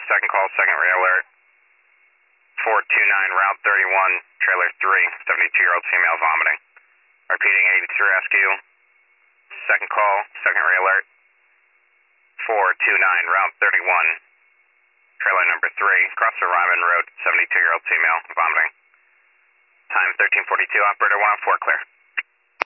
second call, second ray alert. 429 Route 31, trailer 3, 72-year-old female vomiting. Repeating, 83 rescue. Second call, second ray alert. 429 Route 31, trailer number 3, across the Ryman Road, 72-year-old female vomiting. Time 13:42, operator 104, clear.